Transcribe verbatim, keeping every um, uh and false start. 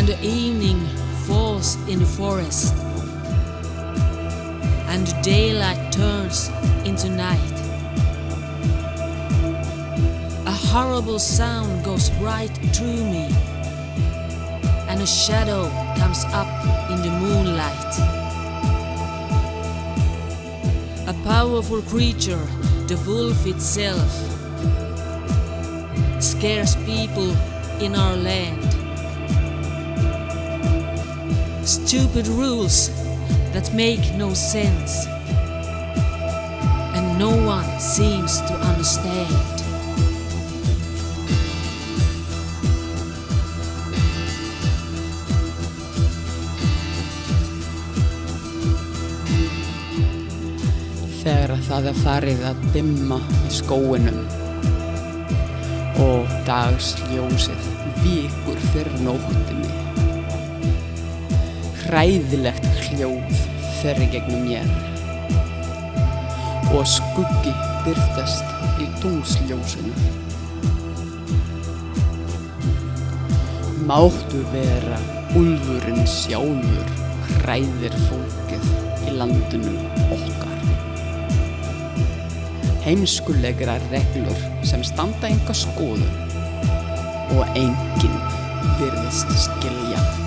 And the evening falls in the forest, and the daylight turns into night. A horrible sound goes right through me, and a shadow comes up in the moonlight. A powerful creature, the wolf itself, scares people in our land. Stupid rules that make no sense, and no one seems to understand. Þegar það er farið að dimma í skóginum og dagsljósið víkur fyrir nóttinni. Hræðilegt hljóð fer í gegnum mér og skuggi birtast í tunglsljósinu. Máttu vera úlfurinn sjálfur hræðir fólkið í landinu okkar. Heimskulegra reglur sem standa enga skoðun og enginn virðist skilja.